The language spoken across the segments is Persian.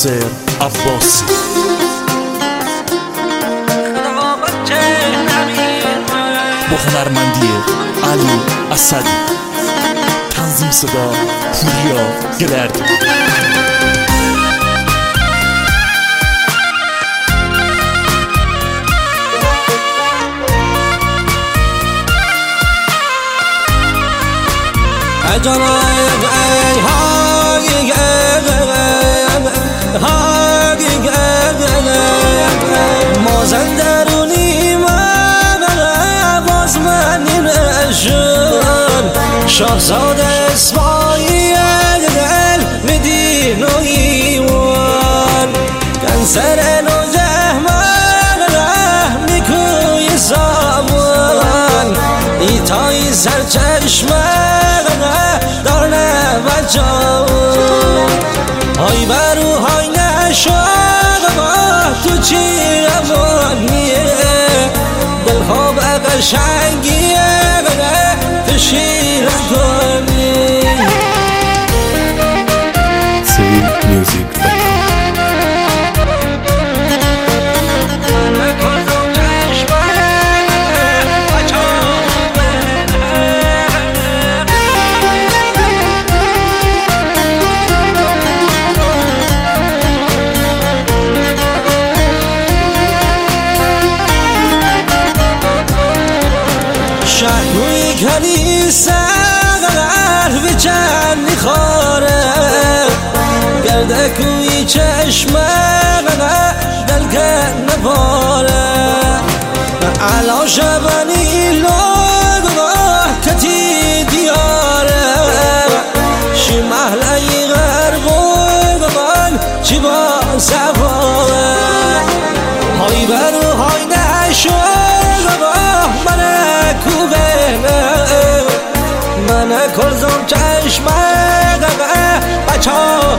ناصر عباسی. با هنرمندی علی اسدی، تنظیم صدا پوریا گلردی. مازن درونی من باز من نشون شاهزاده اسماعیل دل مدین و ایوان کنسر نوجه من میکوی سامان ایتای سرچشمه دار نبجان های برو های نشد تو چی امانیه دلها به قشنگیه تو شیر کنی سویل میوزیک شهروی کنیسه قلب چندی خاره گرده کوی چشمه دل که نباره علا شبنی لگاه کتی دیاره شی محلی غربون من چی با سواره های برو های نشون من کرزم چشمه بچه ها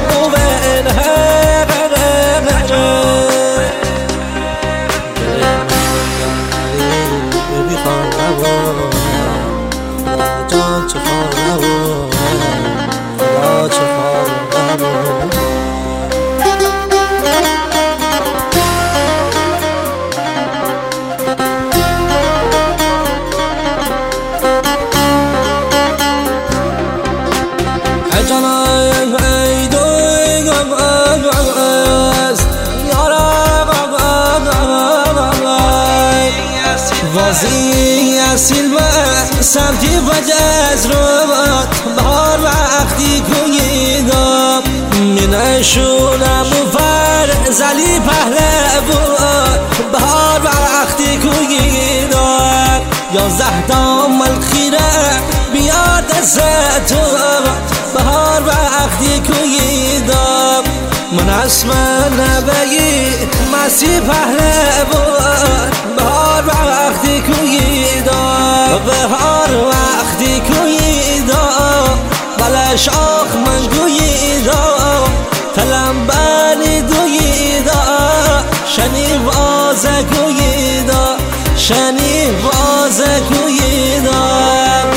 وازی اصیل و سمتی و جزروات بهار وقتی کویدم منشونم و فرزلی پهله بود بهار وقتی کویدم 11 دام الخیره بیار دستو بهار وقتی کویدم من اسم نبگی مسی پهله بود بهار وقتی کویدم بهار وقتی کویدم بلش آخ من گویدم تلم بانی دویدم شنی وازه گویدم شنی وازه گویدم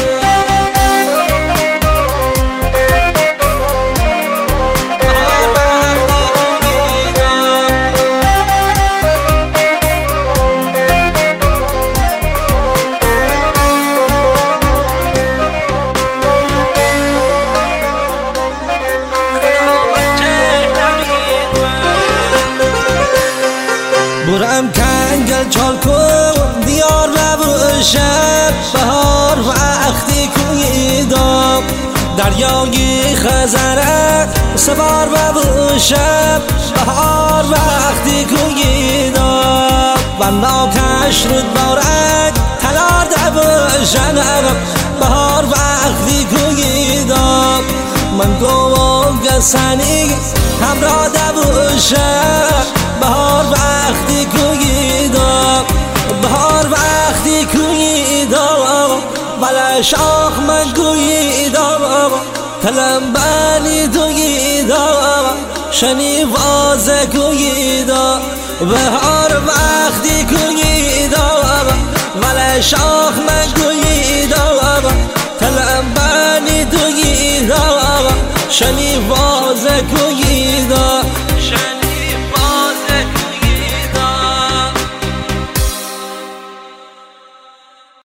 برم کنگل چال کن دیار ببوشم بهار وقتی کویدم دریای خزره سوار ببوشم بهار وقتی کویدم و ناکش رود بارک تلار دبوشم بهار وقتی کویدم من گوام گسنی همراه دبوشم بهار وقتی کویدم بهار وقتی کویدم بلش آخ من کویدم تلم بانی دویدم شنی وازه کویدم بهار وقتی کویدم بلش آخ من کویدم تلم بانی دویدم شنی وازه کویدم